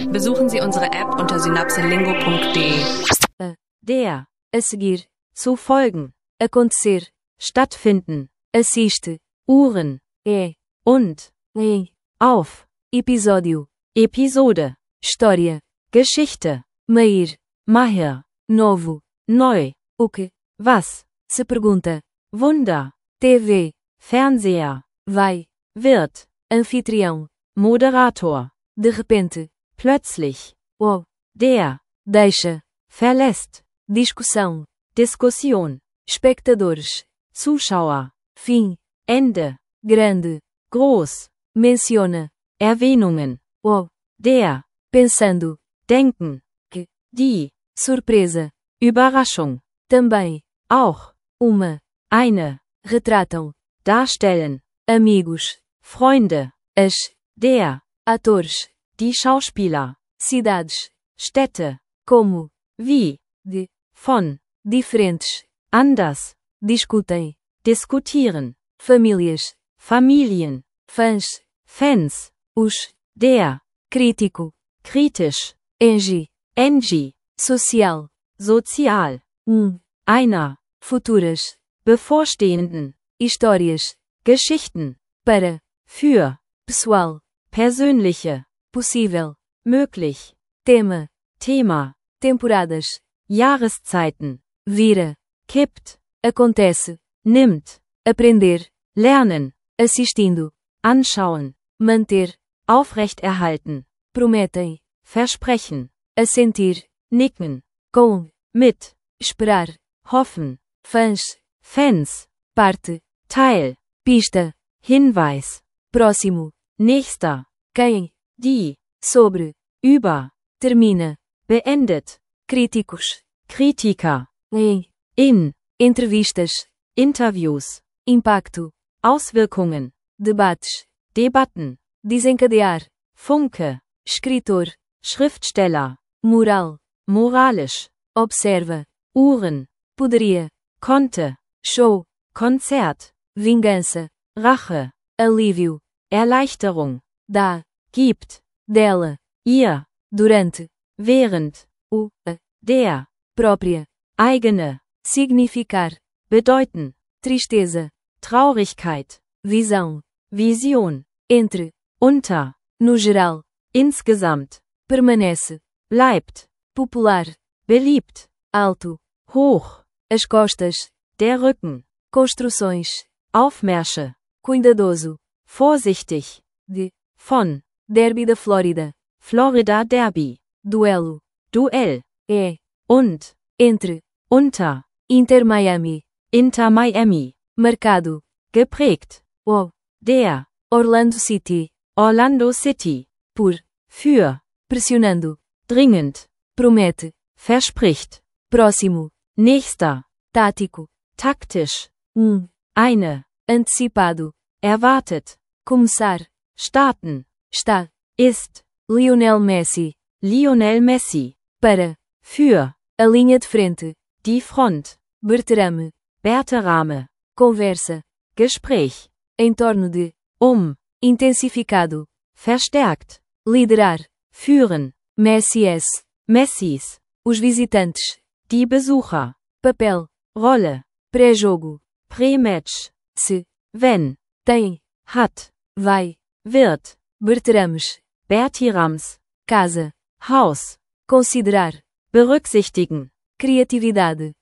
Besuchen Sie unsere App unter synapselingo.de. A seguir, zu folgen, acontecer, stattfinden, assiste, Uhren, und, auf, episódio, Episode, História, Geschichte, Mair, Mahir, novo, neu, o que, was, se pergunta, Wunder, TV, Fernseher, vai, wird, anfitrião, Moderator, de repente, plötzlich, der, deixa, verlässt, discussão, Diskussion, espectadores, Zuschauer, fim, Ende, grande, groß, menciona, Erwähnungen, der, pensando, denken, que, die, surpresa, Überraschung, também, auch, eine, retratam, darstellen, amigos, Freunde, as, der, atores, die Schauspieler, cidades, Städte, como, wie, de, von, diferentes, anders, discutem, diskutieren, famílias, Familien, fãs, Fans, os, der, crítico, kritisch, engie, social, sozial, einer, futuras, bevorstehenden, histórias, Geschichten, para, für, pessoal, persönliche, possível, möglich, Thema, temporadas, Jahreszeiten, vira, kippt, acontece, nimmt, aprender, lernen, assistindo, anschauen, manter, aufrechterhalten, prometem, versprechen, assentir, nicken, com, mit, esperar, hoffen, Fans, parte, Teil, pista, Hinweis, próximo, nächster, quem, die, sobre, über, termina, beendet, críticos, Kritiker, in, entrevistas, Interviews, impacto, Auswirkungen, debates, Debatten, desencadear, Funke, escritor, Schriftsteller, moral, moralisch, observa, Uhren, poderia, konnte, Show, Konzert, vingança, Rache, alívio, Erleichterung, da, gibt, dela, ihr, durante, während, der, própria, eigene, significar, bedeuten, tristeza, Traurigkeit, visão, Vision, entre, unter, no geral, insgesamt, permanece, bleibt, popular, beliebt, alto, hoch, as costas, der Rücken, construções, Aufmärsche, cuidadoso, vorsichtig, de, von, Derby da Flórida, Florida Derby, duelo, Duell, und, entre, unter, Inter Miami, marcado, geprägt, der, Orlando City, por, für, pressionando, dringend, promete, verspricht, próximo, nächster, tático, taktisch, eine, antecipado, erwartet, começar, starten, está, ist, Lionel Messi, para, für, a linha de frente, die Front, Berterame, conversa, Gespräch, em torno de, intensificado, verstärkt, liderar, führen, Messis, os visitantes, die Besucher, papel, Rolle, pré-jogo, pré-match, se, wenn, tem, hat, vai, wird, Bertirams, casa, Haus, considerar, berücksichtigen, Kreativität,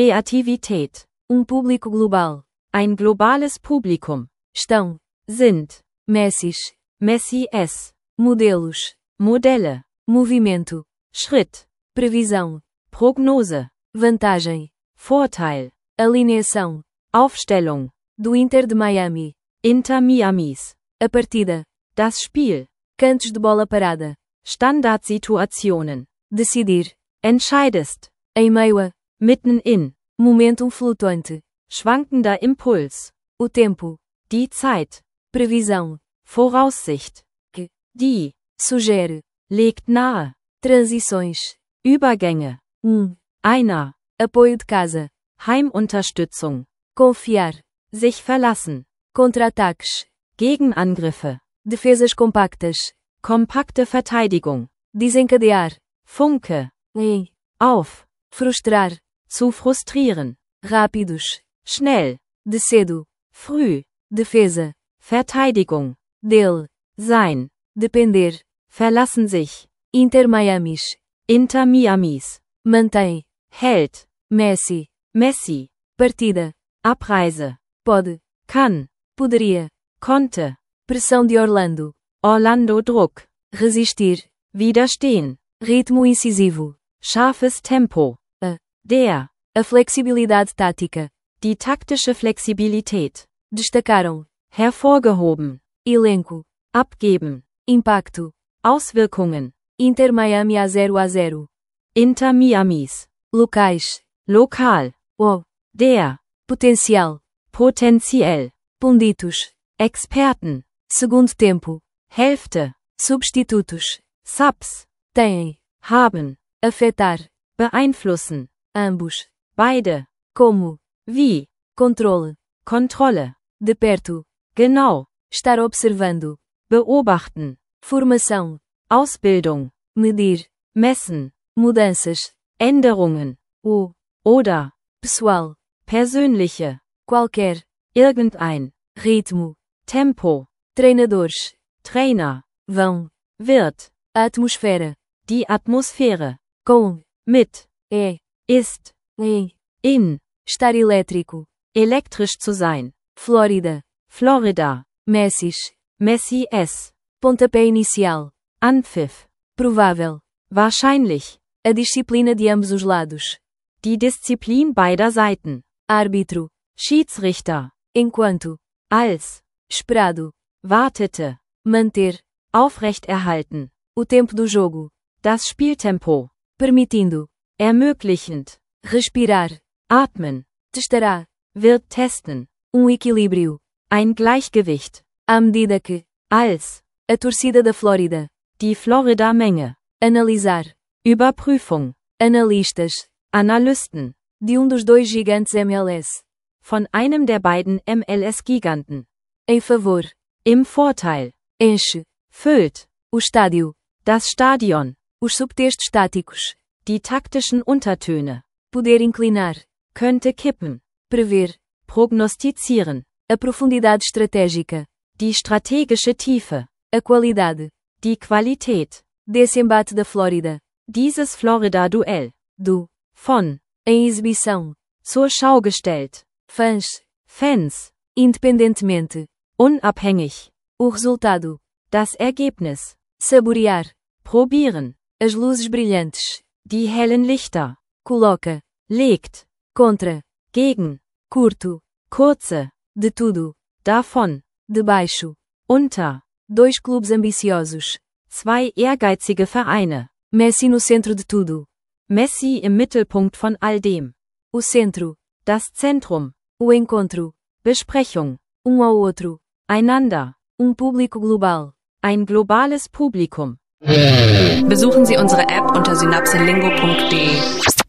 público global, ein globales Publikum, estão, sind, Messis, modelos, Modelle, movimento, Schritt, previsão, Prognose, vantagem, Vorteil, alineação, Aufstellung, do Inter de Miami, Inter Miamis, a partida, das Spiel, cantos de bola parada, Standardsituationen, decidir, entscheidest, em meio a, mitten in, momentum flutuante, schwankender Impuls, o tempo, die Zeit, previsão, Voraussicht, que, die, sugere, legt nahe, transições, Übergänge, einer, apoio de casa, Heimunterstützung, confiar, sich verlassen, contra-ataques, Gegenangriffe, defesas compactas, kompakte Verteidigung, desencadear, Funke, em, auf, frustrar, zu frustrieren, rápidos, schnell, de cedo, früh, defesa, Verteidigung, dele, sein, depender, verlassen sich, Inter Miamis, Inter Miamis, mantém, hält, Messi, Messi, partida, Abreise, pode, kann, poderia, konnte, pressão de Orlando, Orlando Druck, resistir, widerstehen, ritmo incisivo, scharfes Tempo, der, a flexibilidade tática, die taktische Flexibilität, destacaram, hervorgehoben, elenco, abgeben, impacto, Auswirkungen, Inter Miami a 0-0, Inter Miamis, locais, lokal, o, der, potencial, potenziell, punditos, Experten, segundo tempo, Hälfte, substitutos, Subs, têm, haben, afetar, beeinflussen, ambos, beide, como, wie, controle, Kontrolle, de perto, genau, estar observando, beobachten, formação, Ausbildung, medir, messen, mudanças, Änderungen, o, oder, pessoal, persönliche, qualquer, irgendein, ritmo, Tempo, treinadores, Trainer, vão, wird, a atmosfera, die Atmosphäre, com, mit, ist, ist, in, estar elétrico, elektrisch zu sein, Flórida, Florida, Messis, Messi S, pontapé inicial, Anpfiff, provável, wahrscheinlich, a disciplina de ambos os lados, die Disziplin beider Seiten, árbitro, Schiedsrichter, enquanto, als, esperado, wartete, manter, aufrechterhalten, o tempo do jogo, das Spieltempo, permitindo, ermöglichend, respirar, atmen, testará, wird testen, equilíbrio, ein Gleichgewicht, à medida que, als, a torcida da Flórida, die Florida-Menge, analisar, Überprüfung, analistas, Analysten, de dos dois gigantes MLS, von einem der beiden MLS-Giganten, em favor, im Vorteil, enche, füllt, o estádio, das Stadion, os subtextos táticos, die taktischen Untertöne, poder inclinar, könnte kippen, prever, prognostizieren, a profundidade estratégica, die strategische Tiefe, a qualidade, die Qualität, desse embate da Flórida, dieses Florida-Duell, do, von, em exibição, zur Schau gestellt, fãs, Fans, independentemente, unabhängig, o resultado, das Ergebnis, saborear, probieren, as luzes brilhantes, die hellen Lichter, coloca, legt, contra, gegen, curto, kurze, de tudo, davon, debaixo, unter, dois clubes ambiciosos, zwei ehrgeizige Vereine, Messi no centro de tudo, Messi im Mittelpunkt von all dem, o centro, das Zentrum, o encontro, Besprechung, ao outro, einander, público global, ein globales Publikum. Besuchen Sie unsere App unter synapselingo.de.